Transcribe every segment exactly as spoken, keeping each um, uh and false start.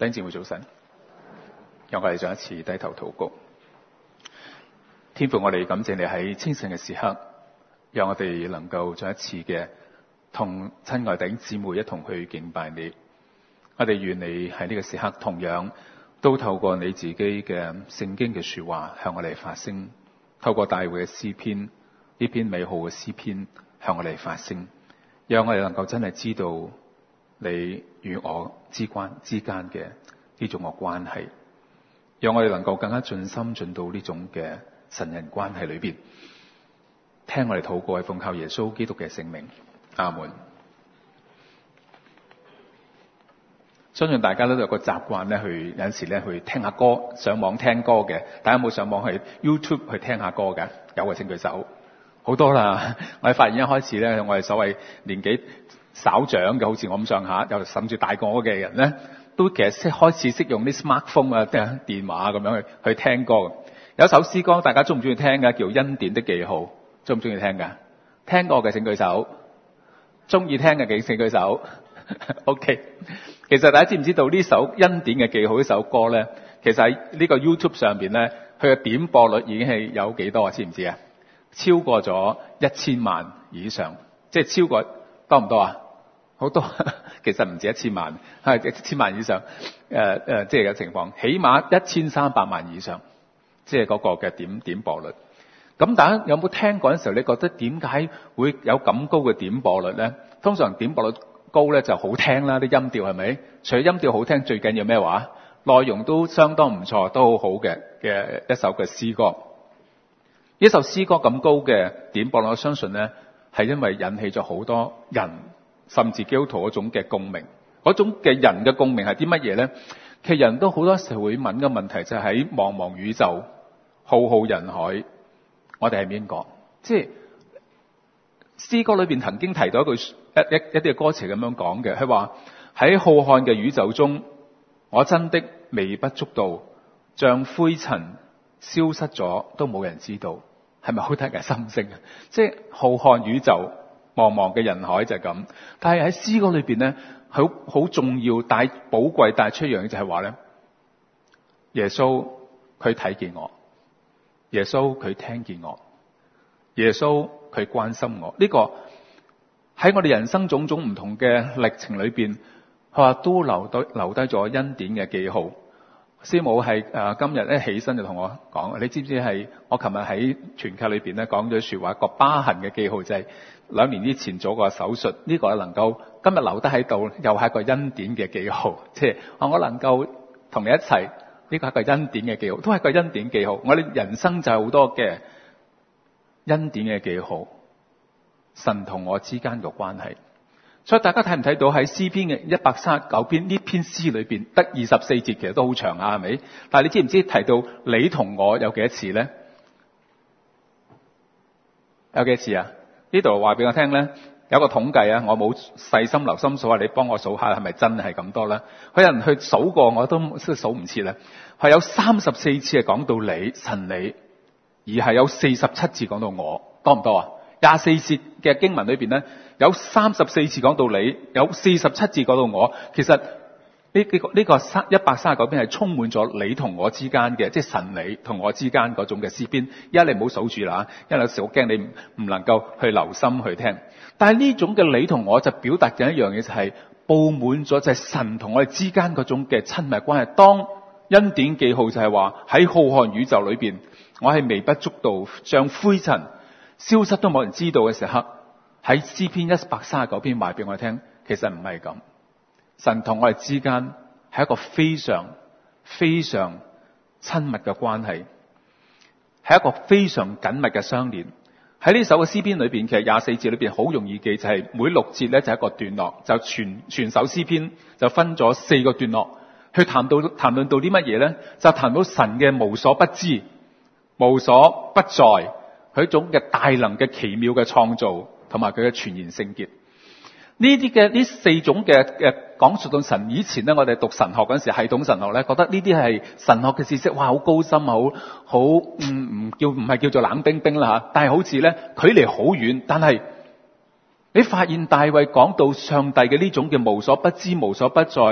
弟兄姊妹早晨，讓我哋再一次低頭禱告。天父，我哋感謝你喺清晨嘅時刻，讓我哋能夠再一次嘅同親愛弟兄姊妹一同去敬拜你。我哋願你喺呢個時刻同樣都透過你自己嘅聖經嘅說話向我哋發聲，透過大衛嘅詩篇，呢篇美好嘅詩篇向我哋發聲，讓我哋能夠真係知道你與我之關之間嘅呢種嘅關係，讓我哋能夠更加盡心盡到呢種嘅神人關係裏邊。聽我哋禱告，係奉靠耶穌基督嘅聖名，阿門。相信大家都有個習慣咧，去有陣時咧去聽下歌，上網聽歌嘅。大家有冇上網去 YouTube 去聽下歌嘅？有嘅請舉手。好多啦！我哋發現一開始咧，我哋所謂年紀稍長嘅，好似我咁上下，又甚至大過我嘅人咧，都其實識開始識用啲 smartphone 啊，即係電話咁樣去去聽歌。有首詩歌，大家中唔中意聽嘅？叫《恩典的記號》，中唔中意聽㗎？聽過嘅請舉手。中意聽嘅請舉手。OK。其實大家知唔知道呢首《恩典嘅記號》呢首歌咧？其實喺呢個 YouTube 上邊咧，佢嘅點播率已經係有幾多啊？知唔知啊？超過咗一千萬以上，即係超過多唔多啊？好多，其實唔止一千萬，係一千萬以上。誒、呃、誒、呃，即係嘅情況，起碼一千三百萬以上，即係嗰個嘅點點播率。咁大家有冇聽過嗰陣時候，你覺得點解會有咁高嘅點播率咧？通常點播率高咧就好聽啦，啲音調係咪？除咗音調好聽，最緊要咩話？內容都相當唔錯，都好好嘅嘅一首嘅詩歌。呢首詩歌咁高嘅點播率，我相信咧係因為引起咗好多人，甚至基督徒嗰種嘅共鳴。嗰種嘅人嘅共鳴係啲乜嘢咧？其實人都好多時會問嘅問題就係喺茫茫宇宙、浩浩人海，我哋係邊個？即係詩歌裏邊曾經提到一句一一一啲嘅歌詞咁樣講嘅，佢話喺浩瀚嘅宇宙中，我真的微不足道，像灰塵消失咗都冇人知道。係咪好得人心聲啊？即係浩瀚宇宙、茫茫嘅人海就係咁。但係喺詩歌裏邊咧，好好重要、帶寶貴、帶出一樣嘢就係話咧，耶穌佢睇見我，耶穌佢聽見我，耶穌佢關心我。呢個喺我哋人生種種唔同嘅歷程裏邊，佢話都留低留低咗恩典嘅記號。師母係誒、呃、今日咧起身就同我講，你知唔知係我琴日喺團契裏邊咧講咗說話，個疤痕嘅記號就係兩年之前做過手術，呢、這個能夠今日留得喺度，又係一個恩典嘅記號。即係我能夠同你一齊，呢、這個係一個恩典嘅記號，都係個恩典記號。我哋人生就係好多嘅恩典嘅記號，神同我之間嘅關係。所以大家睇唔睇到喺詩篇嘅一百三十九篇呢篇詩裏邊得二十四節，其實都好長啊，係咪？但係你知唔知提到你同我有幾多次咧？有幾多次啊？呢度話俾我聽咧，有個統計啊，我冇細心留心數下，你幫我數下係咪真係咁多咧？佢有人去數過，我都數唔切啦。係有三十四次係講到你神你，而係有四十七次講到我，多唔多啊？廿四節嘅經文裏邊咧，有三十四次講到你，有四十七次講到我。其實呢呢個呢個三一百三十九篇係充滿咗你同我之間嘅，即係神你同我之間嗰種嘅詩篇。一你唔好數住啦，因為有時我驚你唔唔能夠去留心去聽。但係呢種嘅你同我就表達緊一樣嘢，就係佈滿咗就係神同我哋之間嗰種嘅親密關係。當恩典記號就係話喺浩瀚宇宙裏邊，我係微不足道，像灰塵消失都冇人知道嘅時刻，喺詩篇一百三十九篇話俾我聽，其實唔係咁。神同我哋之間係一個非常非常親密嘅關係，係一個非常緊密嘅相連。喺呢首嘅詩篇裏邊，其實廿四節裏邊好容易記，就係、是、每六節咧就係一個段落，就全全首詩篇就分咗四個段落去談到談論到啲乜嘢咧？就談到神嘅無所不知、無所不在。佢一種嘅大能嘅奇妙嘅創造，同埋佢嘅全然聖潔。呢啲嘅呢四種嘅誒講述到神。以前咧，我哋讀神學嗰陣時，系統神學咧，覺得呢啲係神學嘅知識，哇，好高深，好好唔唔叫唔係叫做冷冰冰啦吓。但係好似咧距離好遠，但係你發現大衛講到上帝嘅呢種嘅無所不知、無所不在，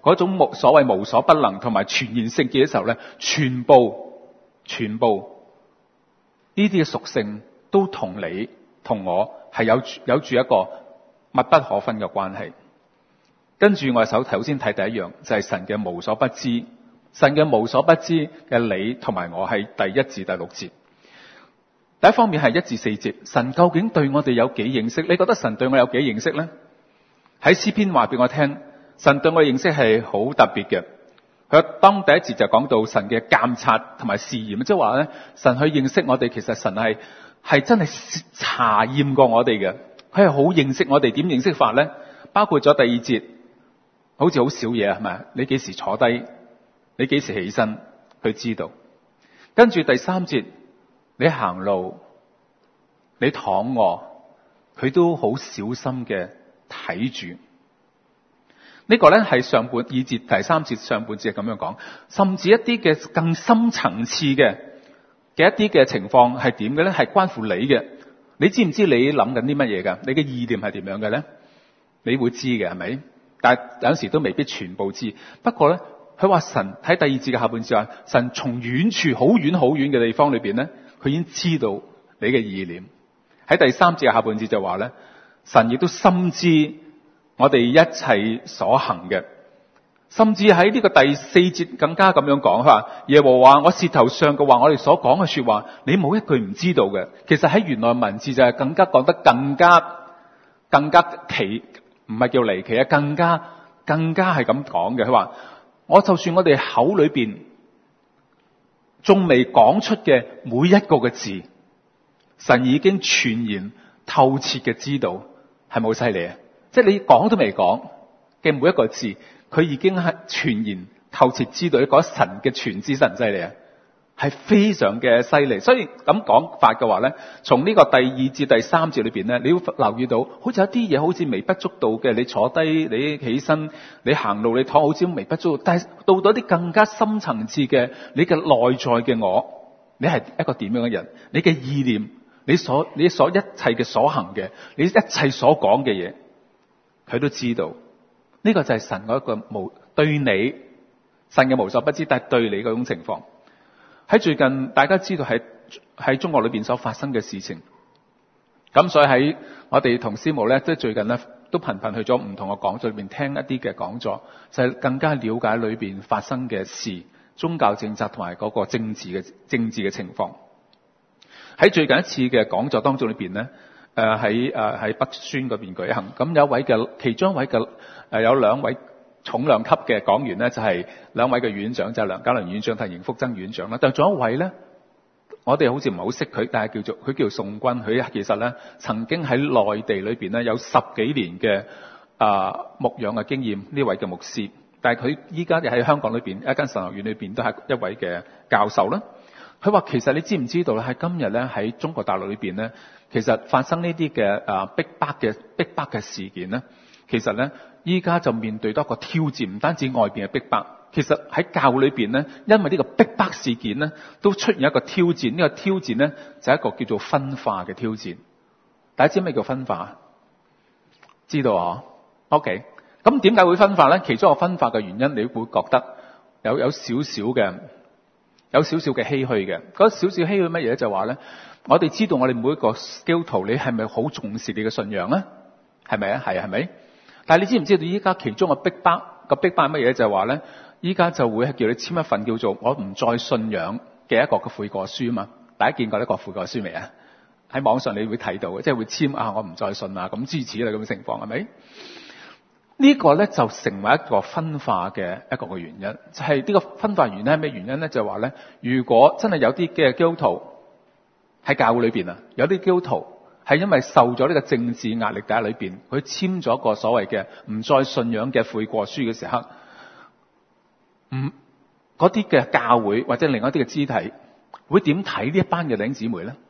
嗰種無所謂無所不能同埋全然聖潔嘅時候咧，全部全部呢啲嘅屬性都同你同我係有有住一個密不可分嘅關係。跟住我手頭先睇第一樣就係、是、神嘅無所不知，神嘅無所不知嘅你同埋我係第一至第六節。第一方面係一至四節，神究竟對我哋有幾認識？你覺得神對我有幾認識呢？喺詩篇話俾我聽，神對我嘅認識係好特別嘅。佢當第一節就講到神嘅監察同埋試驗，即係話咧，神去認識我哋，其實神係係真係查驗過我哋嘅，佢係好認識我哋。點認識法咧？包括咗第二節，好似好少嘢係咪？你幾時坐低？你幾時起身？佢知道。跟住第三節，你行路，你躺臥，佢都好小心嘅睇住。呢個咧係上半二節第三節上半節係咁樣講，甚至一啲嘅更深層次嘅嘅一啲嘅情況係點嘅咧？係關乎你嘅。你知唔知你諗緊啲乜嘢噶？你嘅意念係點樣嘅咧？你會知嘅係咪？但係有時都未必全部知。不過咧，佢話神喺第二節嘅下半節話，神從遠處好遠好遠嘅地方裏邊咧，佢已經知道你嘅意念。喺第三節嘅下半節就話咧，神亦都深知我哋一切所行嘅，甚至喺呢個第四節更加咁樣講，佢話耶和華我舌頭上嘅話，我哋所講嘅說話，你冇一句唔知道嘅。其實喺原來文字就係更加講得更加更加奇，唔係叫離奇啊，更加更加係咁講嘅。佢話我就算我哋口裏邊仲未講出嘅每一個嘅字，神已經全然透徹嘅知道，係咪好犀利啊？即係你講都未講嘅每一個字，佢已經係全然透徹知道。你講神嘅全知神犀利啊，係非常嘅犀利。所以咁講法嘅話咧，從呢個第二至第三節裏邊咧，你要留意到，好似有啲嘢好似微不足道嘅。你坐低，你起身，你行路，你躺，好似微不足道。但係到咗啲更加深層次嘅，你嘅內在嘅我，你係一個點樣嘅人？你嘅意念，你所你所一切嘅所行嘅，你一切所講嘅嘢，佢都知道。呢個就係神嗰一個無對你，神嘅無所不知，但係對你嗰種情況。喺最近大家知道喺喺中國裏邊所發生嘅事情，咁所以喺我哋同師母咧，即係最近咧都頻頻去咗唔同嘅講座裏邊聽一啲嘅講座，就係更加了解裏邊發生嘅事、宗教政策同埋嗰個政治嘅政治嘅情況。喺最近一次嘅講座當中裏邊咧，誒喺誒喺北宣嗰邊舉行，咁有一位嘅其中一位嘅誒、呃、有兩位重量級嘅講員咧，就係、是、兩位嘅院長，就係、是、梁家麟院長同邢福增院長啦。但係仲有一位咧，我哋好似唔係好識佢，但係叫做佢叫宋軍，佢其實咧曾經喺內地裏邊咧有十幾年嘅啊、呃、牧養嘅經驗，呢位嘅牧師，但係佢依家就喺香港裏邊一間神學院裏邊都係一位嘅教授啦。佢話其實你知唔知道咧？喺今日咧喺中國大陸裏邊咧，其實發生呢啲嘅啊逼迫嘅逼迫嘅事件咧，其實咧依家就面對多一個挑戰，唔單止外邊嘅逼迫，其實喺教會裏邊咧，因為呢個逼迫事件咧，都出現一個挑戰。呢、這個挑戰咧就係、是、一個叫做分化嘅挑戰。大家知咩叫分化？知道啊 ？OK，咁點解會分化咧？其中一個分化嘅原因，你會覺得有有少少嘅。有少少嘅唏噓嘅，嗰少少唏噓乜嘢咧？就話咧，我哋知道我哋每一個基督徒，你係咪好重視你嘅信仰咧？係咪啊？係啊，係咪？但係你知唔知道依家其中嘅逼迫個逼迫係乜嘢？就係話咧，依家就會係叫你簽一份叫做我唔再信仰嘅一個嘅悔過書啊嘛。大家見過呢個悔過書未啊？喺網上你會睇到嘅，即係會簽啊，我唔再信啊，咁諸如此類咁嘅情況係咪？呢個咧就成為一個分化嘅一個嘅原因，就係呢個分化原因係咩原因咧？就係話咧，如果真係有啲嘅基督徒喺教會裏邊啊，有啲基督徒係因為受咗呢個政治壓力底下裏邊，佢簽咗一個所謂嘅唔再信仰嘅悔過書嘅時刻，唔嗰啲嘅教會或者另外一啲嘅肢體會點睇呢一班嘅弟兄姊妹咧？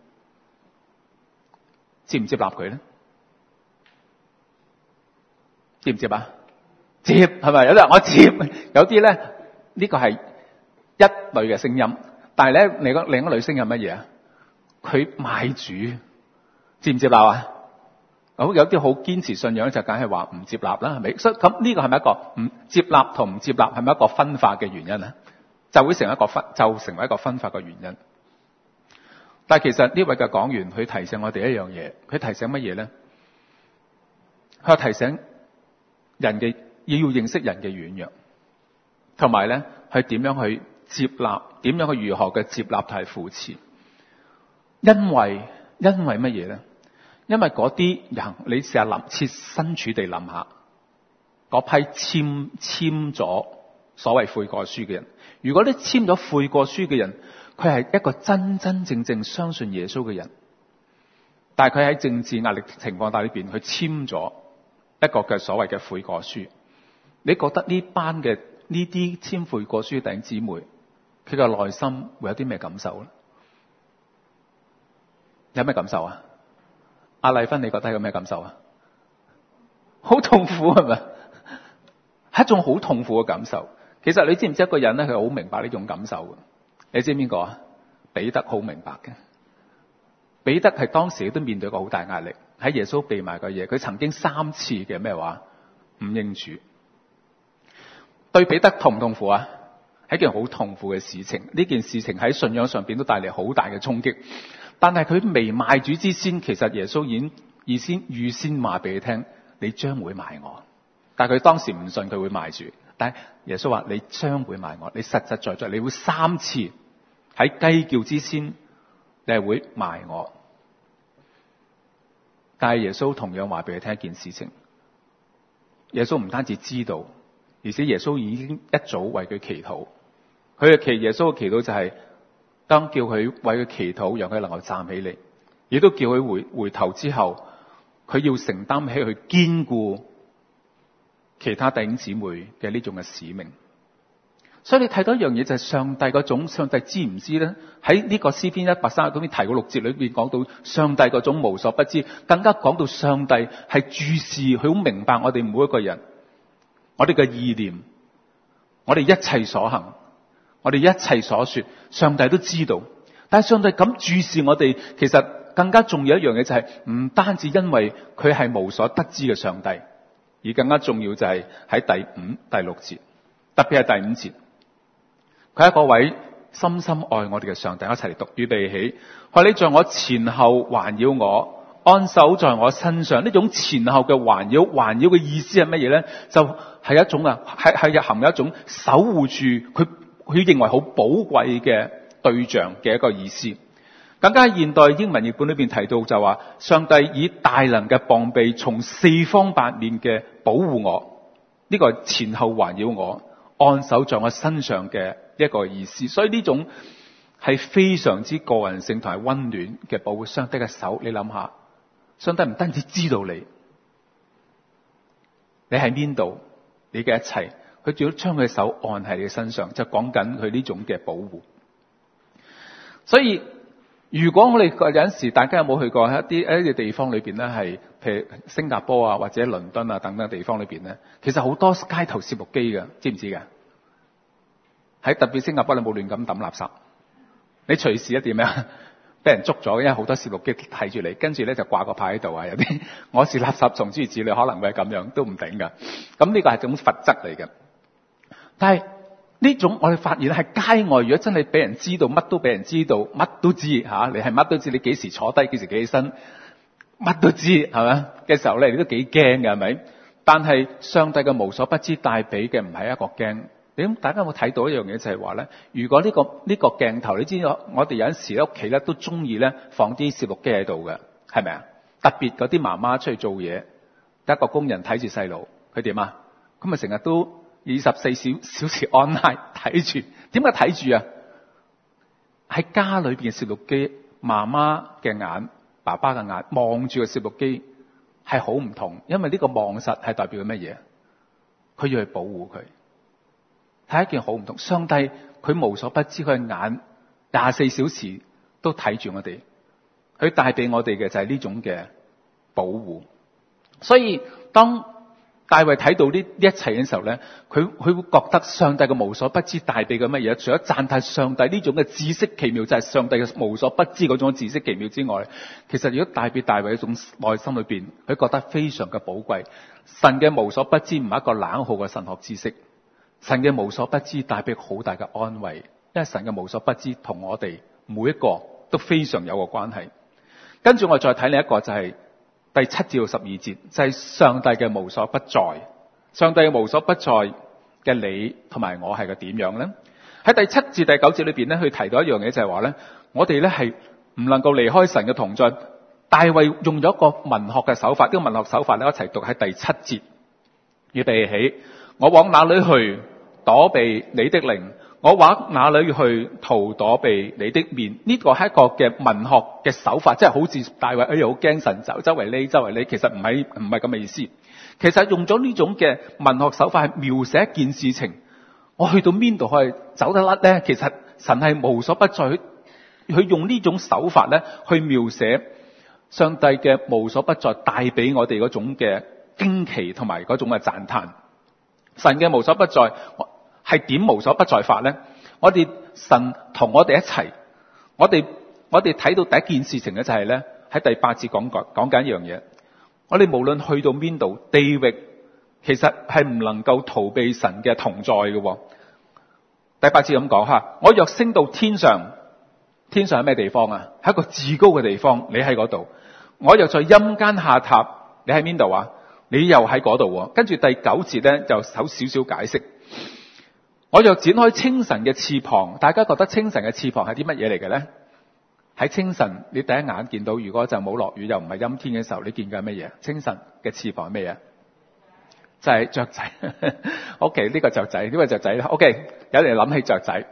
接唔接納佢咧？接唔接啊？接係咪？有啲人我接，有啲咧呢個係一類嘅聲音，但係咧另一另一類聲音係乜嘢啊？佢買主，接唔接納啊？ 好有啲好堅持信仰就梗係話唔接納啦，係咪？所以咁呢個係咪一個唔接納同唔接納係咪一個分化嘅原因咧？就會成為一個分就成為一個分化嘅原因。但係其實呢位嘅講員佢提醒我哋一樣嘢，佢提醒乜嘢咧？佢提醒人嘅要認識人嘅軟弱，同埋咧係點樣去接納，點樣去如何嘅接納同埋扶持。因為因為乜嘢咧？因為嗰啲人，你試下諗，設身處地諗下，嗰批簽簽咗所謂悔過書嘅人，如果你簽咗悔過書嘅人，佢係一個真真正正相信耶穌嘅人，但係佢喺政治壓力情況下裏邊，佢簽咗一個嘅所謂嘅悔過書。你覺得呢班嘅呢啲簽悔過書嘅弟兄姊妹，佢嘅內心會有啲咩感受咧？有咩感受啊？阿麗芬，你覺得有咩感受啊？好痛苦係咪？係一種好痛苦嘅感受。其實你知唔知一個人咧，佢好明白呢種感受嘅？你知邊個啊？彼得好明白嘅。彼得係當時都面對過好大壓力，喺耶穌被賣嘅嘢，佢曾經三次嘅咩話唔認主。對彼得痛唔痛苦啊？係一件好痛苦嘅事情。呢件事情喺信仰上邊都帶嚟好大嘅衝擊。但係佢未賣主之先，其實耶穌已經預先預先話俾佢聽，你將會賣我。但係佢當時唔信佢會賣主，但係耶穌話你將會賣我，你實實在在你會三次喺雞叫之先，你係會賣我。但係耶穌同樣話俾佢聽一件事情，耶穌唔單止知道，而且耶穌已經一早為佢祈禱。佢嘅祈耶穌嘅祈禱就係、是。當叫佢為佢祈禱，讓佢能夠站起嚟，亦都叫佢回回頭之後，佢要承擔起去堅固其他弟兄姊妹嘅呢種嘅使命。所以你睇到一樣嘢就係上帝嗰種，上帝知唔知咧？喺呢個詩篇一百三十九篇提過六節裏邊講到上帝嗰種無所不知，更加講到上帝係注視，佢好明白我哋每一個人，我哋嘅意念，我哋一切所行。我哋一切所說，上帝都知道。但係上帝咁注視我哋，其實更加重要一樣嘢就係、是，唔單止因為佢係無所得知嘅上帝，而更加重要就係喺第五、第六節，特別係第五節，佢係一個位深深愛我哋嘅上帝。一齊嚟讀，預備起，話你在我前後環繞我，安守在我身上。呢種前後嘅環繞，環繞嘅意思係乜嘢咧？就係、是、一種啊，係係含有一種守護住佢。佢認為好寶貴嘅對象嘅一個意思。更加現代英文譯本裏邊提到就話，上帝以大能嘅膀臂從四方八面嘅保護我，呢、這個前後環繞我，按手在我身上嘅一個意思。所以呢種係非常之個人性同埋溫暖嘅保護。上帝嘅手，你諗下，上帝唔單止知道你，你喺邊度，你嘅一切。佢仲要將佢嘅手按喺你嘅身上，就講緊佢呢種嘅保護。所以如果我哋有陣時，大家有冇去過喺一啲一啲地方裏邊咧，係譬如新加坡啊或者倫敦啊等等地方裏邊咧，其實好多街頭攝錄機嘅，知唔知嘅？喺特別新加坡，你冇亂咁抌垃圾，你隨時一點樣俾人捉咗，因為好多攝錄機睇住你，跟住咧就掛個牌喺度啊，有啲我是垃圾蟲諸如此類，可能會係咁樣都唔頂噶。咁呢個係種罰則嚟嘅。但係呢種我哋發現喺街外，如果真係俾人知道，乜都俾人知道，乜都知吓，你係乜都知，你幾時坐低，幾時企起身，乜都知係咪嘅時候咧，你都幾驚嘅係咪？但係上帝嘅無所不知帶俾嘅唔係一個驚。你咁大家有冇睇到一樣嘢就係話咧？如果呢個呢個鏡頭，你知道我哋有陣時喺屋企咧都中意咧放啲攝錄機喺度嘅，係咪啊？特別嗰啲媽媽出去做嘢，得一個工人睇住細路，佢點啊？咁咪成日都二十四小小時 online 睇住，點解睇住啊？喺家裏邊嘅攝錄機，媽媽嘅眼、爸爸嘅眼望住個攝錄機係好唔同，因為呢個望實係代表乜嘢？佢要去保護佢，係一件好唔同。上帝佢無所不知，佢嘅眼廿四小時都睇住我哋，佢帶俾我哋嘅就係呢種嘅保護。所以當大衛睇到呢一切嘅時候咧，佢佢會覺得上帝嘅無所不知帶俾佢乜嘢？除咗讚嘆上帝呢種嘅知識奇妙，就係、是、上帝嘅無所不知嗰種知識奇妙之外，其實如果帶俾大衛一種內心裏邊，佢覺得非常嘅寶貴。神嘅無所不知唔係一個冷酷嘅神學知識，神嘅無所不知帶俾好大嘅安慰，因為神嘅無所不知同我哋每一個都非常有個關係。跟住我再睇另一個就係、是。第七至到十二節就係、是、上帝嘅無所不在，上帝嘅無所不在嘅你同埋我係個點樣咧？喺第七至第九節裏邊咧，佢提到一樣嘢就係話咧，我哋咧係唔能夠離開神嘅同在。大衛用咗一個文學嘅手法，呢、這個文學手法咧一齊讀喺第七節，預備起，我往哪裏去躲避你的靈？我往哪裏去逃躲避你的面？呢個係一個嘅文學嘅手法，即係好似大衛哎呀好驚神走周圍匿周圍匿，其實唔係唔係咁嘅意思。其實用咗呢種嘅文學手法係描寫一件事情，我去到邊度可以走得甩咧？其實神係無所不在，佢佢用呢種手法咧去描寫上帝嘅無所不在帶俾我哋嗰種嘅驚奇同埋嗰種嘅讚嘆。神嘅無所不在係點無所不在法咧？我哋神同我哋一齊，我哋我哋睇到第一件事情咧就係咧喺第八節講講講緊一樣嘢。我哋無論去到邊度地域，其實係唔能夠逃避神嘅同在嘅。第八節咁講吓，我若升到天上，天上係咩地方啊？係一個至高嘅地方，你喺嗰度。我若在陰間下榻，你喺邊度啊？你又喺嗰度。跟住第九節咧就有少少解釋。我又展開清晨嘅翅膀，大家覺得清晨嘅翅膀係啲乜嘢嚟嘅咧？喺清晨，你第一眼見到，如果就冇落雨又唔係陰天嘅時候，你見緊乜嘢？清晨嘅翅膀係咩嘢？就係雀仔。OK， 呢個雀仔，呢個雀仔啦。OK， 有人諗起雀仔，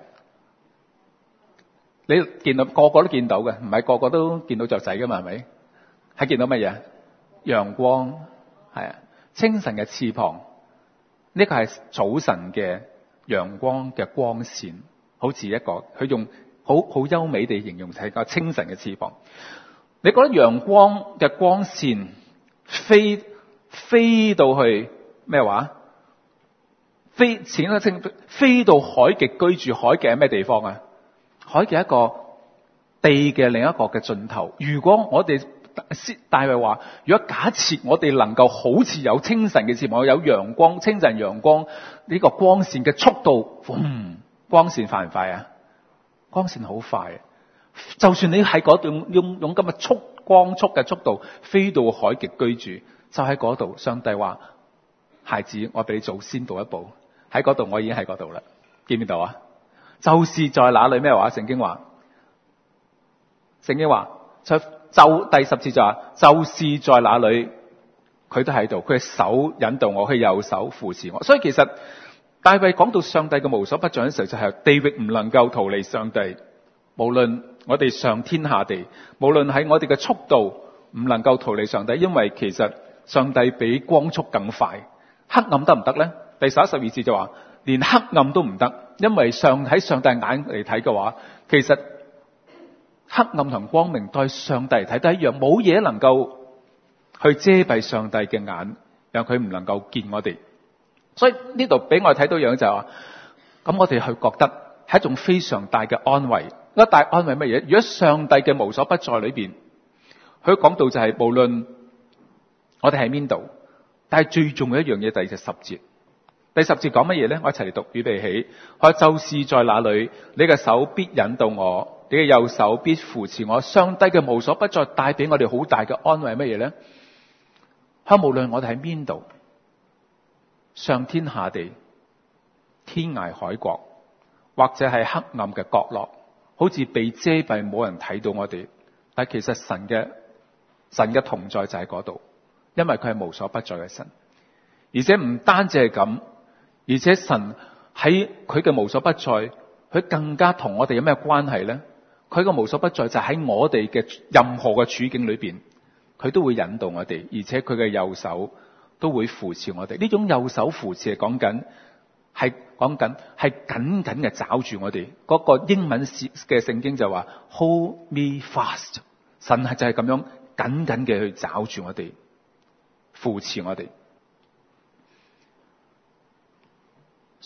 你見到個個都見到嘅，唔係個個都見到雀仔噶嘛？係咪？係見到乜嘢？陽光，係啊，清晨嘅翅膀，呢個係早晨嘅。陽光嘅光線，好似一個佢用好好優美地形容係個清晨嘅翅膀。你覺得陽光嘅光線飛飛到去咩話？飛淺一清飛到海極居住，海極係咩地方啊？海極一個地嘅另一個嘅盡頭。如果我哋大衛話，如果假設我哋能夠好似有清晨嘅翅膀，有陽光，清晨陽光呢個光線嘅速度，嗯，光線快唔快啊？光線好快，就算你喺嗰度用用咁嘅速光速嘅速度飛到海極居住，就喺嗰度。上帝話：孩子，我俾你早先到一步，喺嗰度我已經喺嗰度啦。見唔見到啊？就是在哪裏咩話？聖經話，聖經話就第十節就話，就是在哪裏，佢都喺度，佢嘅手引導我，佢右手扶持我。所以其實大衛講到上帝嘅無所不在嘅時候，就係地域唔能夠逃離上帝。無論我哋上天下地，無論喺我哋嘅速度唔能夠逃離上帝，因為其實上帝比光速更快。黑暗得唔得咧？第十一、十二節就話，連黑暗都唔得，因為上喺上帝眼嚟睇嘅話，其實黑暗同光明對上帝嚟睇都一樣，冇嘢能夠去遮蔽上帝嘅眼，讓佢唔能夠見我哋。所以呢度俾我睇到樣就係話，咁我哋去覺得係一種非常大嘅安慰。一大安慰乜嘢？如果上帝嘅無所不在裏邊，佢講到就係無論我哋喺邊度，但係最重要一樣嘢，第十節。第十節講乜嘢咧？我一齊嚟讀，預備起。我就是在那裏，你嘅手必引導我，你嘅右手必扶持我。上帝嘅無所不在帶俾我哋好大嘅安慰，乜嘢咧？喺無論我哋喺邊度，上天下地，天涯海角，或者係黑暗嘅角落，好似被遮蔽，冇人睇到我哋。但其實神嘅神嘅同在就喺嗰度，因為佢係無所不在嘅神。而且唔單止係咁，而且神喺佢嘅無所不在，佢更加同我哋有咩關係咧？佢嘅無所不在就喺我哋嘅任何嘅處境裏邊，佢都會引導我哋，而且佢嘅右手都會扶持我哋。呢種右手扶持係講緊，係講緊係緊緊嘅抓住我哋。嗰個英文嘅聖經就話 Hold me fast， 神係就係咁樣緊緊嘅去抓住我哋，扶持我哋。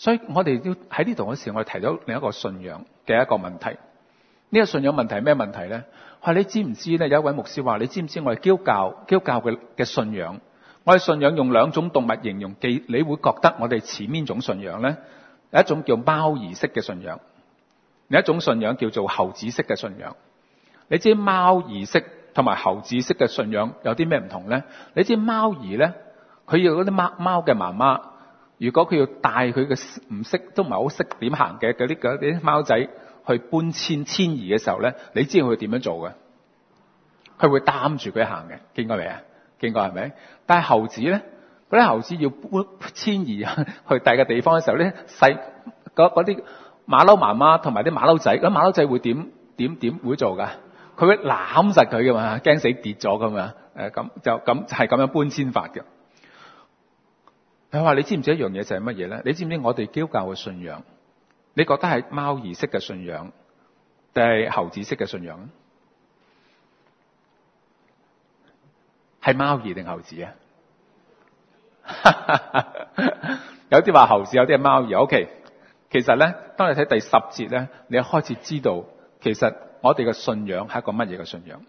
所以我哋要喺呢度嗰時，我哋提到另一個信仰嘅一個問題。呢個信仰問題係咩問題咧？係你知唔知咧？有一位牧師話：你知唔知我哋基督教基督教嘅嘅信仰？我哋信仰用兩種動物形容，記你會覺得我哋似邊種信仰咧？有一種叫貓兒式嘅信仰，另一種信仰叫做猴子式嘅信仰。你知貓兒式同埋猴子式嘅信仰有啲咩唔同咧？你知貓兒咧，佢要嗰啲貓貓嘅媽媽，如果佢要帶佢嘅唔識都唔係好識點行嘅嗰啲嗰啲貓仔去搬遷遷移嘅時候咧，你知道佢點樣做嘅？佢會擔住佢行嘅，見過未啊？見過係咪？但係猴子咧，嗰啲猴子要搬遷移去第二個地方嘅時候咧，細嗰嗰啲馬騮媽媽同埋啲馬騮仔，咁馬騮仔會點點點會做噶？佢會攬實佢噶嘛，驚死跌咗噶嘛？誒，咁就咁係咁樣搬遷法嘅。佢話：你知唔知一樣嘢就係乜嘢咧？你知唔知我哋基督教嘅信仰？你覺得係貓兒式嘅信仰，定係猴子式嘅信仰？係貓兒定猴子啊？有啲話猴子，有啲係貓兒。OK， 其實咧，當你睇第十節咧，你開始知道，其實我哋嘅信仰係一個乜嘢嘅信仰。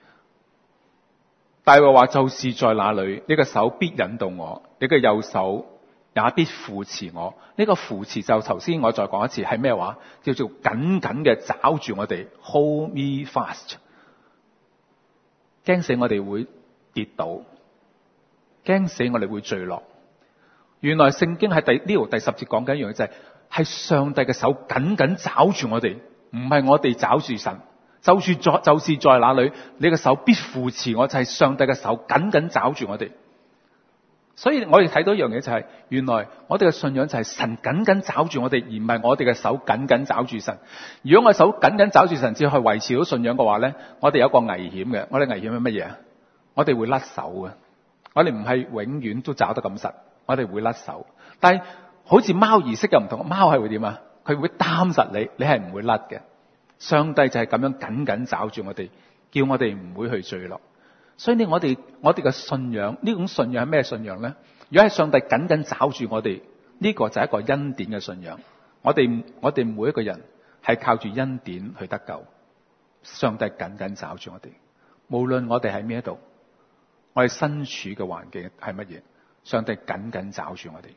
大衛話：就是在那裏，呢個手必引導我，呢個右手也必扶持我。呢個扶持就頭先我再講一次，係咩話？叫做緊緊嘅抓住我哋 ，hold me fast。驚死我哋會跌倒，驚死我哋會墜落。原來聖經喺第呢度第十節講緊一樣嘢，就係係上帝嘅手緊緊抓住我哋，唔係我哋抓住神。就算在就是在那裏，你嘅手必扶持我，就係上帝嘅手緊緊抓住我哋。所以我哋睇到一樣嘢就係，原來我哋嘅信仰就係神緊緊抓住我哋，而唔係我哋嘅手緊緊抓住神。如果我手緊緊抓住神，只可以維持到信仰嘅話咧，我哋有個危險嘅。我哋危險係乜嘢啊？我哋會甩手嘅。我哋唔係永遠都抓得咁實，我哋會甩手。但係好似貓兒式又唔同，貓係會點啊？佢會擔實你，你係唔會甩嘅。上帝就係咁樣緊緊抓住我哋，叫我哋唔會去墜落。所以呢，我哋我哋嘅信仰，呢種信仰係咩信仰咧？如果係上帝緊緊抓住我哋，呢個就係一個恩典嘅信仰。我哋我哋每一個人係靠住恩典去得救。上帝緊緊抓住我哋，無論我哋喺咩度，我哋身處嘅環境係乜嘢，上帝緊緊抓住我哋。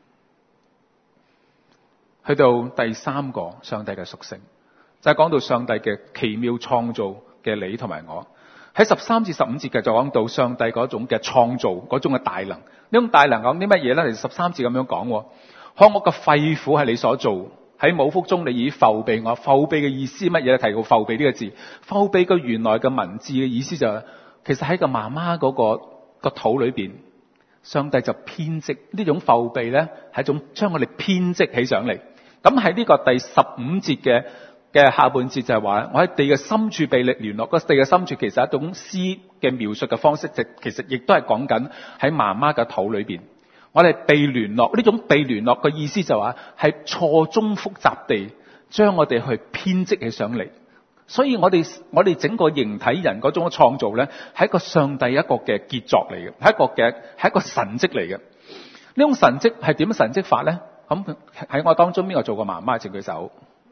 去到第三個上帝嘅屬性，就係講到上帝嘅奇妙創造嘅你同埋我。喺十三至十五節繼續講到上帝嗰種嘅創造，嗰種嘅大能。呢種大能講啲乜嘢咧？十三節咁樣講：看我嘅肺腑係你所做，喺母腹中你已覆庇我。覆庇嘅意思乜嘢咧？提到覆庇呢個字，覆庇個原來嘅文字嘅意思就係、是，其實喺個媽媽嗰個個肚裏邊，上帝就編織呢種覆庇咧，係一種將我哋編織起上嚟。咁喺呢個第十五節嘅嘅下半節就係話，我喺地嘅深處被力聯絡。個地嘅深處其實係一種詩嘅描述嘅方式，就其實亦都係講緊喺媽媽嘅肚裏邊，我哋被聯絡。呢種被聯絡嘅意思就話係錯綜複雜地將我哋去編織起上嚟。所以我哋我哋整個形體人嗰種創造咧，係一個上帝一個嘅傑作嚟嘅，係一個嘅係一個神蹟嚟嘅。呢種神蹟係點神蹟法咧？咁喺我當中邊個做過媽媽？請舉手。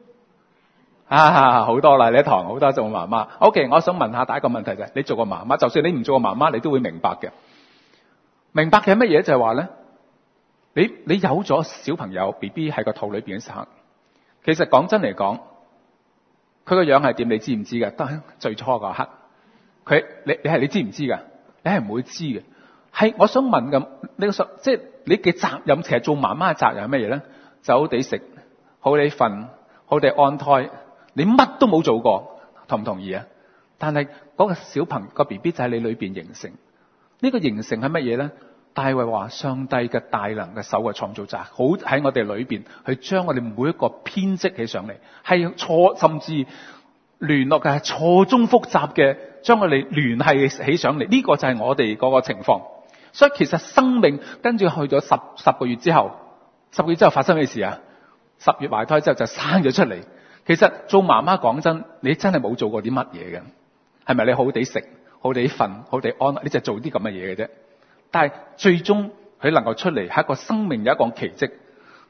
啊，好多啦！你一堂好多做媽媽。OK， 我想問下第一個問題就係、是：你做過媽媽，就算你唔做過媽媽，你都會明白嘅。明白嘅係乜嘢？就係話咧，你你有咗小朋友 B B 喺個肚裏邊嘅時候，其實講真嚟講，佢個樣係點？你知唔知噶？當最初嗰刻，佢你你係你知唔知噶？你係唔會知嘅。係我想問咁，你個即係你嘅責任，其實做媽媽嘅責任係乜嘢咧？就好地食，好地瞓，好地安胎。你乜都冇做過，同唔同意啊？但係嗰個小朋友個 B B 就喺你裏邊形成，呢個形成係乜嘢咧？大衛話上帝嘅大能嘅手嘅創造者，好喺我哋裏邊去將我哋每一個編織起上嚟，係錯甚至聯絡嘅係錯綜複雜嘅，將我哋聯繫起上嚟。呢個就係我哋嗰個情況。所以其實生命跟住去咗十十個月之後，十個月之後發生咩事啊？十月懷胎之後就生咗出嚟。其實做媽媽講真，你真係冇做過啲乜嘢嘅，係咪？你好地食，好地瞓，好地安，你就做啲咁嘅嘢嘅啫。但係最終佢能夠出嚟係一個生命，有一個奇蹟。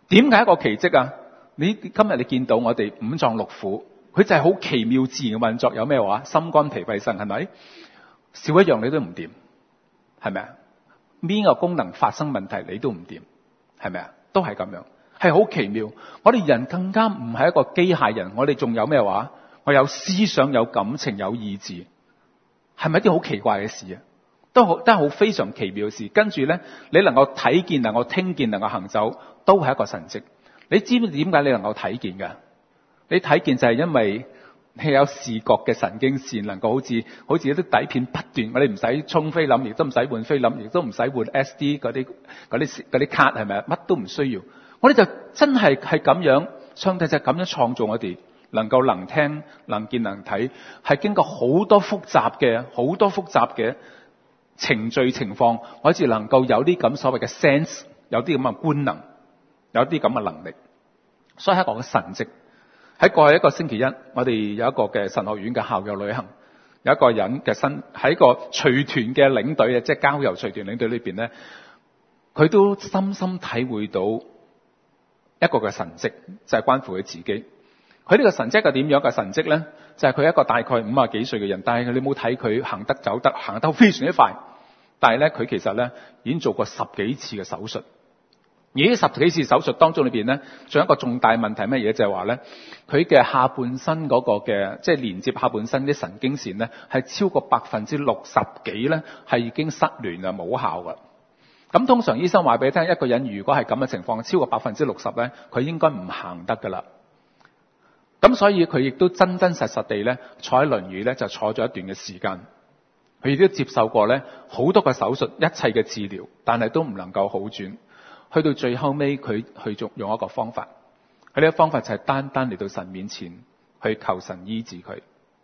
點解一個奇蹟啊？你今日你見到我哋五臟六腑，佢就係好奇妙自然嘅運作。有咩話？心肝脾肺腎係咪？少一樣你都唔掂，係咪啊？邊個功能發生問題你都唔掂，係咪啊？都係咁樣，係好奇妙。我哋人更加唔係一個機械人，我哋仲有咩話？我有思想、有感情、有意志，係咪一啲好奇怪嘅事啊？都好，都係好非常奇妙嘅事。跟住咧，你能夠睇見、能夠聽見、能夠行走，都係一個神蹟。你知唔知點解你能夠睇見㗎？你睇見就係因為你有視覺嘅神經線，能夠好似好似一啲底片不斷，我哋唔使沖菲林，亦都唔使換菲林，亦都唔使換 S D 嗰啲嗰啲嗰啲卡，係咪啊？乜都唔需要。我哋就真係係咁樣，上帝就咁樣創造我哋，能夠能聽、能見、能睇，係經過好多複雜嘅、好多複雜嘅程序情況，我哋能夠有啲咁所謂嘅 sense， 有啲咁嘅官能，有啲咁嘅能力，所以係一個神蹟。喺過去一個星期一，我哋有一個嘅神學院嘅校友旅行，有一個人嘅身喺個隨團嘅領隊啊，即係郊遊隨團領隊裏邊咧，佢都深深體會到一個嘅神蹟，就係關乎佢自己。佢呢個神蹟係點樣嘅神蹟咧？就係佢一個大概五啊幾歲嘅人，但係你冇睇佢行得走得行得非常之快，但係咧佢其實咧已經做過十幾次嘅手術。而呢十幾次手術當中裏邊咧，仲有一個重大問題乜嘢？就係話咧，佢嘅下半身嗰個嘅即係連接下半身啲神經線咧，係超過百分之六十幾咧，係已經失聯啊，冇效噶。咁通常醫生話俾你聽，一個人如果係咁嘅情況，超過百分之六十咧，佢應該唔行得噶啦。咁所以佢亦都真真實實地咧坐喺輪椅咧就坐咗一段嘅時間，佢亦都接受過咧好多嘅手術，一切嘅治療，但係都唔能夠好轉。去到最後尾，佢去做用一個方法，佢呢個方法就係單單嚟到神面前去求神醫治佢。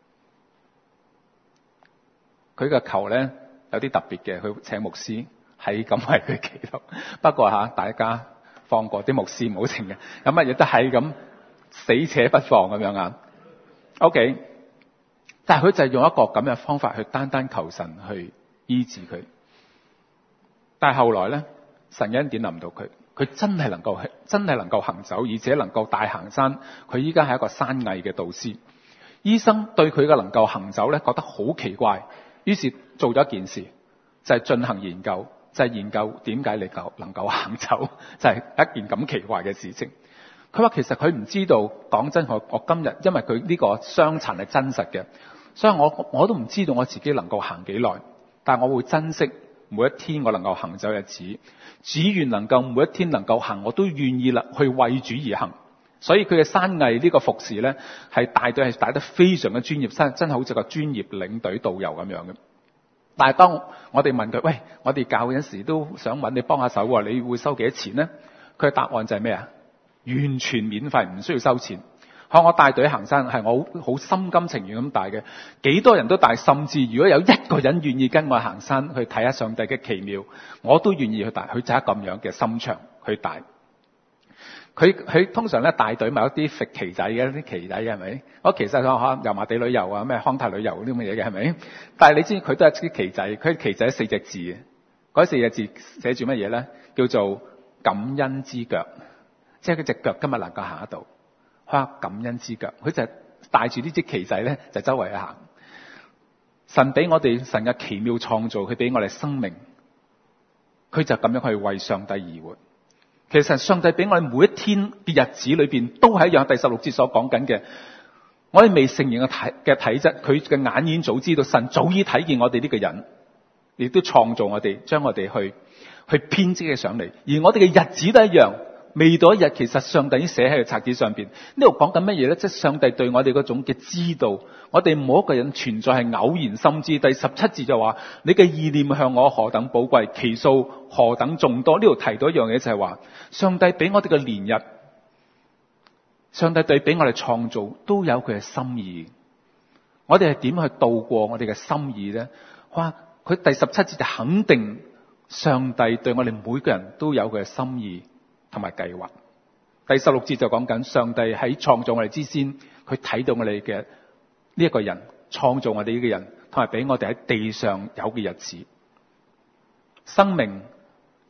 佢嘅求咧有啲特別嘅，佢請牧師係咁為佢祈禱。不過吓大家放過啲牧師唔好情嘅，有乜嘢都係咁死扯不放咁樣啊。OK， 但係佢就係用一個咁嘅方法去單單求神去醫治佢。但係後來咧，神恩典臨到佢，佢真係能夠真係能夠行走，而且能夠大行山。佢依家係一個山藝嘅導師。醫生對佢嘅能夠行走咧覺得好奇怪，於是做咗一件事，就係進行研究，就係研究點解你夠能夠行走，就係一件咁奇怪嘅事情。佢話其實佢唔知道，講真，我我今日因為佢呢個傷殘係真實嘅，所以我我都唔知道我自己能夠行幾耐，但係我會珍惜每一天我能夠行走嘅日子。只願能夠每一天能夠行，我都願意啦，去為主而行。所以佢嘅山藝呢個服侍咧，係帶隊係帶得非常嘅專業，真真係好似個專業領隊導遊咁樣嘅。但係當我哋問佢，喂，我哋教嗰陣時都想揾你幫下手喎，你會收幾多錢咧？佢嘅答案就係咩啊？完全免費，唔需要收錢。看我帶隊行山係我好好心甘情願咁帶嘅，幾多人都帶，甚至如果有一個人願意跟我行山去睇下上帝嘅奇妙，我都願意去帶。佢就係咁樣嘅心腸去帶。佢佢通常咧帶隊咪有啲食旗仔嘅，啲旗仔嘅係咪？我其實可油麻地旅遊啊，咩康泰旅遊啲咁嘅嘢嘅係咪？但係你知佢都係啲旗仔，佢旗仔四隻字嘅，嗰四隻字寫住乜嘢咧？叫做感恩之腳，即係佢隻腳今日能夠行得到。感恩之腳，佢就帶住呢支旗仔咧，就周圍去行。神俾我哋神嘅奇妙創造，佢俾我哋生命，佢就咁樣去為上帝而活。其實上帝俾我哋每一天嘅日子裏邊，都係一樣。第十六節所講緊嘅，我哋未成形嘅體嘅體質，佢嘅眼已經早知道，神早已睇見我哋呢個人，亦都創造我哋，將我哋去去編織嘅上嚟。而我哋嘅日子都一樣。未到一日，其實上帝已經寫喺個冊子上邊。呢度講緊乜嘢咧？即係上帝對我哋嗰種嘅知道，我哋冇一個人存在係偶然。甚至第十七節就話：你嘅意念向我何等寶貴，其數何等眾多。呢度提到一樣嘢就係話，上帝俾我哋嘅年日，上帝對俾我哋創造都有佢嘅心意。我哋係點去度過我哋嘅心意咧？哇！佢第十七節就肯定上帝對我哋每個人都有佢嘅心意同埋計劃。第十六節就講緊上帝喺創造我哋之先，佢睇到我哋嘅呢一個人，創造我哋呢個人，同埋俾我哋喺地上有嘅日子。生命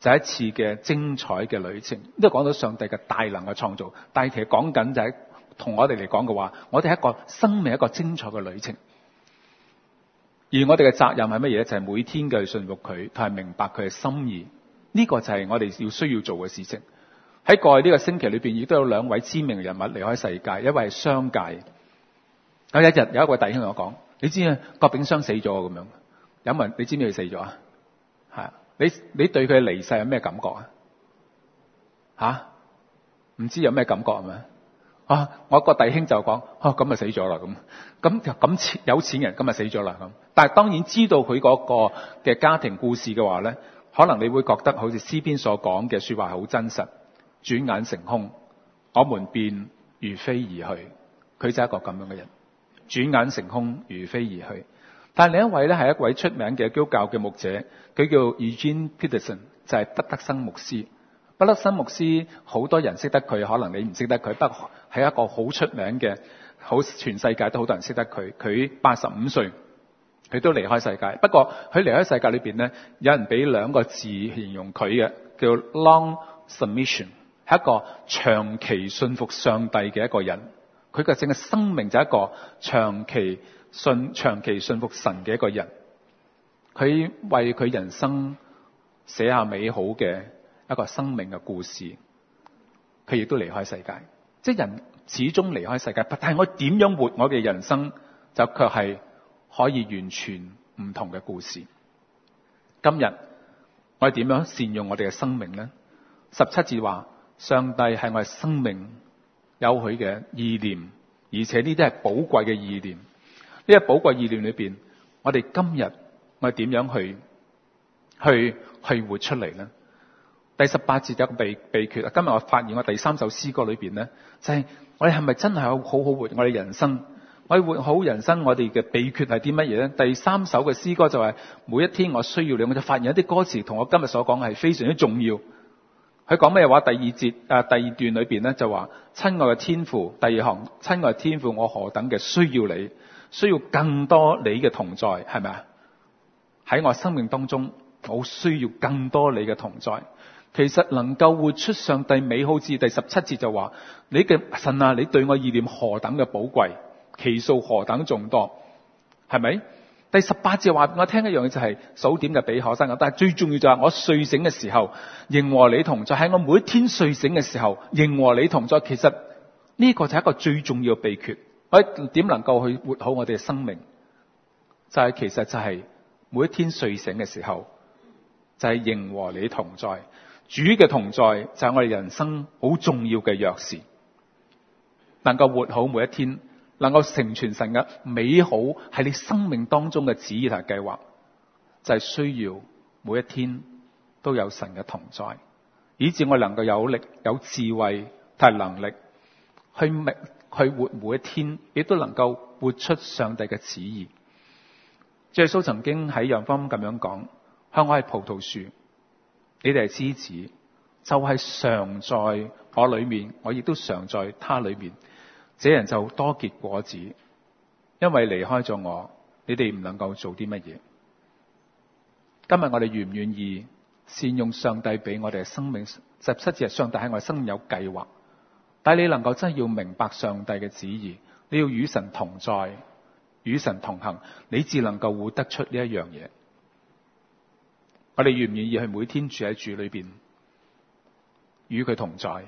就係一次嘅精彩嘅旅程。呢度講到上帝嘅大能嘅創造，但係其實講緊就係同我哋嚟講嘅話，我哋係一個生命一個精彩嘅旅程。而我哋嘅責任係乜嘢咧？就係、是、每天嘅信服佢，同埋明白佢嘅心意。呢、這個就係我哋要需要做嘅事情。喺過去呢個星期裏邊，亦都有兩位知名人物離開世界，一位係商界。有一日有一位弟兄同我講：你知啊，郭炳湘死咗咁樣。有冇人你知唔知佢死咗啊？係啊，你你對佢嘅離世有咩感覺啊？吓，唔知有咩感覺係咪？啊，我個弟兄就講：哦，咁咪死咗啦咁。咁就咁有錢人今日死咗啦咁。但係當然知道佢嗰個嘅家庭故事嘅話咧，可能你會覺得好似詩篇所講嘅說話係好真實。轉眼成空，我們便如飛而去。佢就係一個咁樣嘅人。轉眼成空，如飛而去。但係另一位咧係一位出名嘅基督教嘅牧者，佢叫 Eugene Peterson，就係德德生牧師。德德生牧師好多人識得佢，可能你唔識得佢，不過係一個好出名嘅，好全世界都好多人識得佢。佢八十五歲，佢都離開世界。不過佢離開世界裏邊咧，有人俾兩個字形容佢嘅，叫 long submission， 係一個長期信服上帝嘅一個人。佢嘅整個生命就係一個長期信、長期信服神嘅一個人。佢為佢人生寫下美好嘅一個生命嘅故事。佢亦都離開世界。即係人始終離開世界，但係我點樣活我嘅人生，就卻係可以完全唔同嘅故事。今日我哋點樣善用我哋嘅生命呢？十七節話，上帝係我哋生命有佢嘅意念，而且呢啲係寶貴嘅意念。呢個寶貴意念裏邊，我哋今日我哋點樣去去去活出嚟呢？第十八節有個秘秘訣啊！今日我發現我第三首詩歌裏邊咧，就係、是、我哋係咪真係好好活我哋人生？我哋活好人生，我哋嘅秘訣係啲乜嘢咧？第三首嘅詩歌就係、是、每一天我需要你，我就發現一啲歌詞同我今日所講係非常之重要。佢講咩話？第二節啊，第二段裏邊咧就話：親愛嘅天父，第二行，親愛嘅天父，我何等嘅需要你，需要更多你嘅同在，係咪啊？喺我生命當中，我需要更多你嘅同在。其實能夠活出上帝美好旨意，第十七節就話：你嘅神啊，你對我意念何等嘅寶貴，其數何等眾多，係咪？第十八節話我聽一樣嘢就係數點嘅比可生，但係最重要就係我睡醒嘅時候，仍和你同在。喺我每一天睡醒嘅時候，仍和你同在。其實呢個就係一個最重要嘅秘訣。我點能夠去活好我哋嘅生命？就係、是、其實就係每一天睡醒嘅時候，就係仍和你同在。主嘅同在就係我哋人生好重要嘅鑰匙，能夠活好每一天，能夠成全神嘅美好係你生命當中嘅旨意同計劃，就係、是、需要每一天都有神嘅同在，以致我能夠有力、有智慧同埋能力去明去活每一天，亦都能夠活出上帝嘅旨意。耶穌曾經喺楊方咁樣講：向我係葡萄樹，你哋係枝子，就係、是、常在我裏面，我亦都常在他裏面，這人就多結果子。因為離開咗我，你哋唔能夠做啲乜嘢。今日我哋願唔願意善用上帝俾我哋嘅生命？十七節係上帝喺我哋生命有計劃，但係你能夠真係要明白上帝嘅旨意，你要與神同在，與神同行，你至能夠活得出呢一樣嘢。我哋願唔願意去每天住喺主裏邊，與佢同在，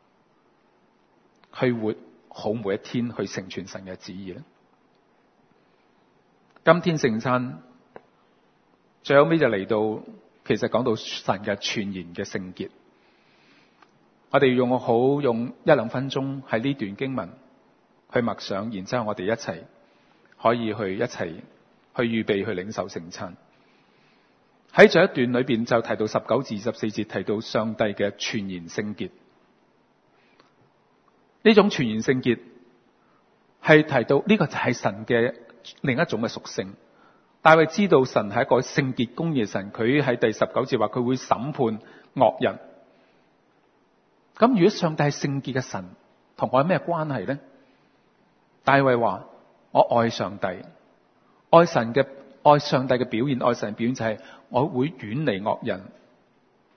去活好每一天，去成全神嘅旨意咧？今天聖餐最後尾就嚟到，其實講到神嘅全然嘅聖潔。我哋用好用一兩分鐘喺呢段經文去默想，然之後我哋一齊可以去一齊去預備去領受聖餐。喺這一段裏邊就提到十九至二十四節，提到上帝嘅全然聖潔。呢種全然聖潔係提到呢、這個就係神嘅另一種嘅屬性。大衛知道神係一個聖潔公義嘅神，佢喺第十九節話佢會審判惡人。咁如果上帝係聖潔嘅神，同我有咩關係呢？大衛話：我愛上帝，愛神嘅愛上帝嘅表現，愛神嘅表現就係我會遠離惡人，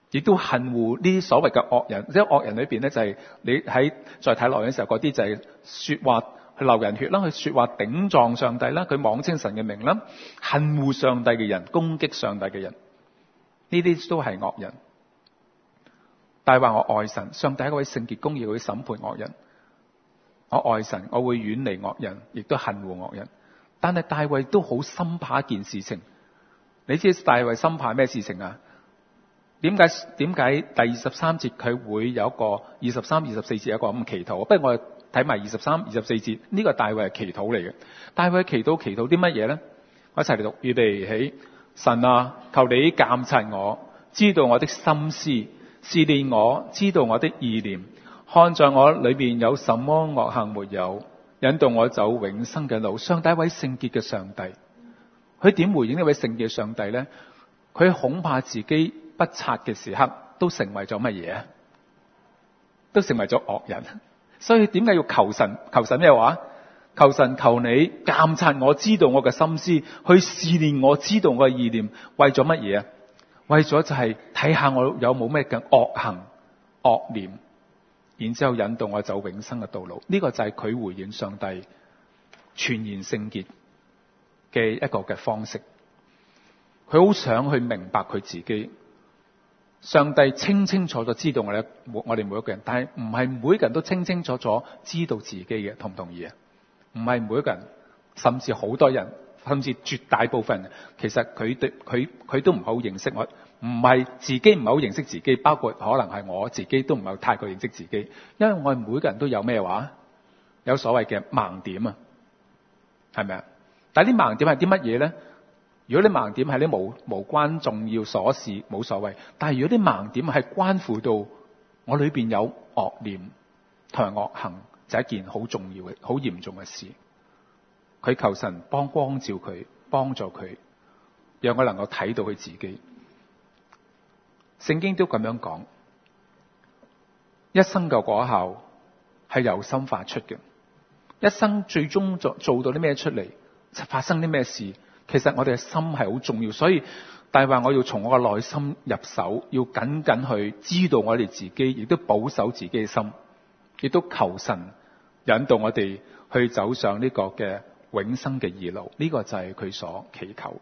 亦都恨惡呢啲所謂嘅惡人。即係惡人裏邊咧，就係你喺再睇落嘅時候，嗰啲就係說話去流人血啦，佢說話頂撞上帝啦，佢妄稱神嘅名啦，恨惡上帝嘅人，攻擊上帝嘅人，呢啲都係惡人。大衛話我愛神，上帝係一位聖潔公義會審判惡人。我愛神，我會遠離惡人，亦都恨惡惡人。但係大衛都好深怕一件事情，你知大衛深怕咩事情啊？點解點解第二十三節佢會有一個二十三、二十四節有一個咁嘅祈禱？不如我哋睇埋二十三、二十四節，呢、這個大衛係祈禱嚟嘅。大衛祈禱祈禱啲乜嘢咧？我一齊嚟讀，預備起。神啊，求你鑒察我，知道我的心思，試煉我，知道我的意念，看在我裏邊有什麼惡行沒有，引導我走永生嘅路。上帝一位聖潔嘅上帝，佢點回應呢位聖潔嘅上帝咧？佢恐怕自己不察嘅時刻，都成為咗乜嘢啊？都成為咗惡人。所以點解要求神？求神咩話？求神求你鑒察我，知道我嘅心思，去試煉我，知道我嘅意念。為咗乜嘢啊？為咗就係睇下我有冇咩嘅惡行、惡念，然之後引導我走永生嘅道路。呢、這個就係佢回應上帝全然聖潔嘅一個嘅方式。佢好想去明白佢自己。上帝清清楚楚知道我哋我哋每一個人，但係唔係每一個人都清清楚楚知道自己嘅，同唔同意啊？唔係每一個人，甚至好多人，甚至絕大部分人，其實佢對佢佢都唔係好認識我，唔係自己唔係好認識自己，包括可能係我自己都唔係太過認識自己，因為我哋每個人都有咩話，有所謂嘅盲點啊，係咪啊？但係啲盲點係啲乜嘢咧？如果啲盲點係啲無無關重要瑣事，冇所謂。但係如果啲盲點係關乎到我裏邊有惡念同埋惡行，就係一件好重要嘅、好嚴重嘅事。佢求神幫光照佢，幫助佢，讓我能夠睇到佢自己。聖經都咁樣講，一生嘅果效係由心發出嘅。一生最終做做到啲咩出嚟，發生啲咩事？其實我哋嘅心係好重要，所以大衛話我要從我嘅內心入手，要緊緊去知道我哋自己，亦都保守自己嘅心，亦都求神引導我哋去走上呢個嘅永生嘅義路。呢、這個就係佢所祈求。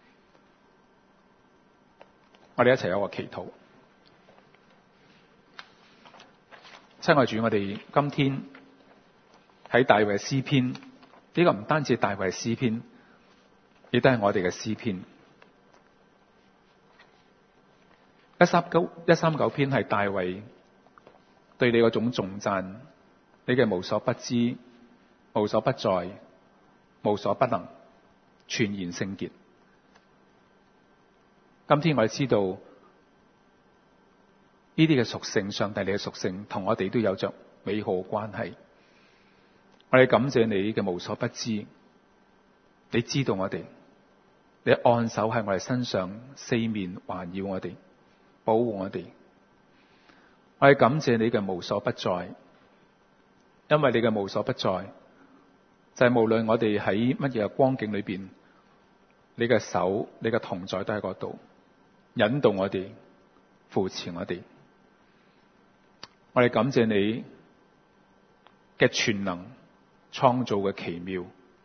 我哋一齊有個祈禱。親愛主，我哋今天喺大衛詩篇，呢、這個唔單止大衛詩篇，亦都係我哋嘅詩篇。一三九一三九篇係大衛對你嗰種頌讚，你嘅無所不知、無所不在、無所不能、全然聖潔。今天我哋知道呢啲嘅屬性，上帝你嘅屬性同我哋都有着美好嘅關係。我哋感謝你嘅無所不知，你知道我哋。你按手喺我哋身上，四面環繞我哋，保護我哋。我哋感謝你嘅無所不在，因為你嘅無所不在，就係、是、無論我哋喺乜嘢光景裏邊，你嘅手、你嘅同在都喺嗰度，引導我哋，扶持我哋。我哋感謝你嘅全能，創造嘅奇妙。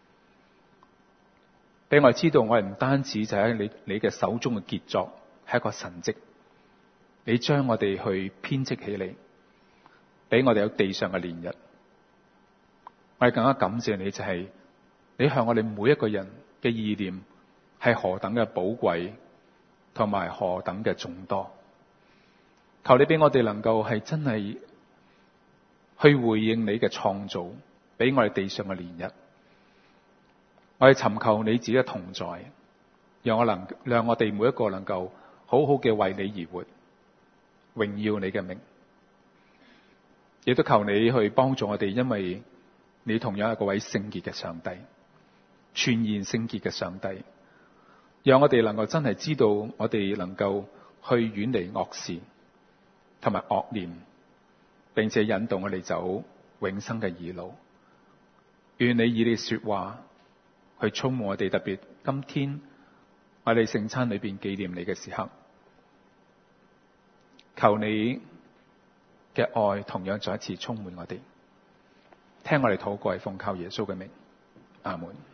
俾我哋知道，我哋唔單止就喺你你嘅手中嘅傑作，係一個神蹟。你將我哋去編織起嚟，俾我哋有地上嘅年日。我哋更加感謝你，就係你向我哋每一個人嘅意念係何等嘅寶貴，同埋何等嘅眾多。求你俾我哋能夠係真係去回應你嘅創造，俾我哋地上嘅年日。我哋尋求你自己嘅同在，讓我能讓我哋每一個能夠好好嘅為你而活，榮耀你嘅名。亦都求你去幫助我哋，因為你同樣係嗰位聖潔嘅上帝，全然聖潔嘅上帝，讓我哋能夠真係知道，我哋能夠去遠離惡事同埋惡念，並且引導我哋走永生嘅義路。願你以你說話去充滿我哋，特別今天我哋聖餐裏邊紀念你嘅時刻， 求你嘅愛同樣再一次充滿我哋。聽我哋禱告，奉靠耶穌嘅名，阿門。